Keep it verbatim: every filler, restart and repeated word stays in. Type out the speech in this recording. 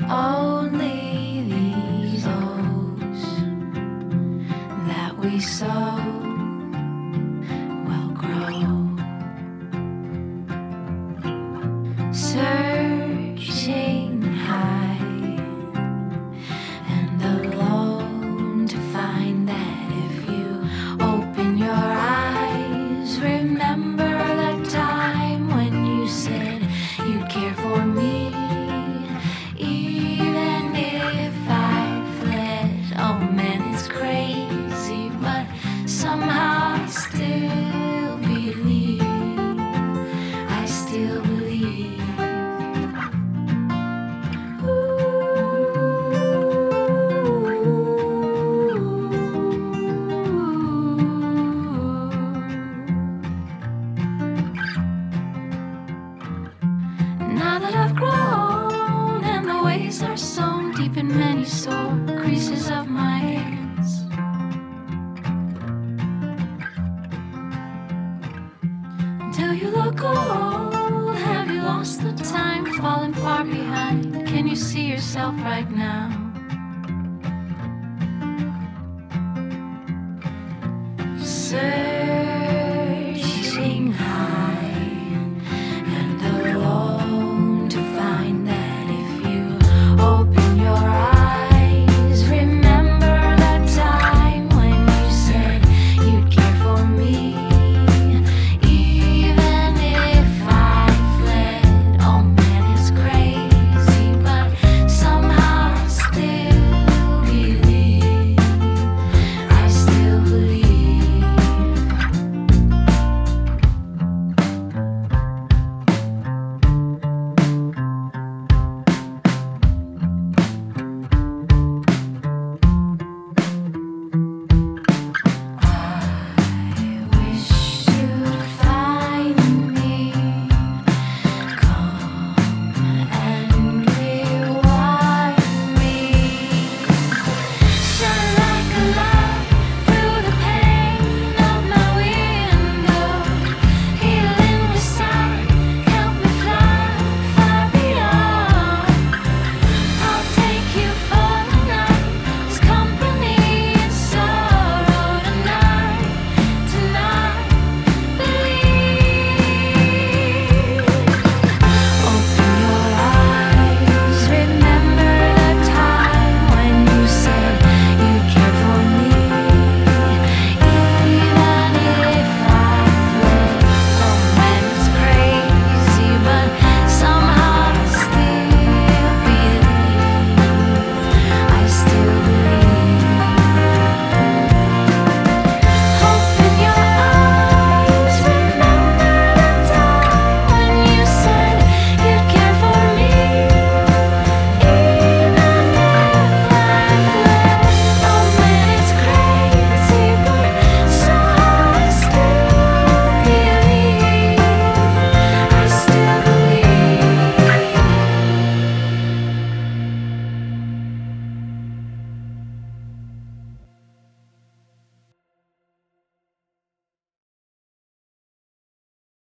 Only these oaks that we sow will grow. Searching high and alone to find that if you open your eyes, remember the time when you said you'd care for me. Even if I fled, oh man, it's crazy, but somehow I still believe, I still believe. Now that I've grown and the ways are sewn deep in many sore creases of my hands, until you look old, have you lost the time, fallen far behind? Can you see yourself right now?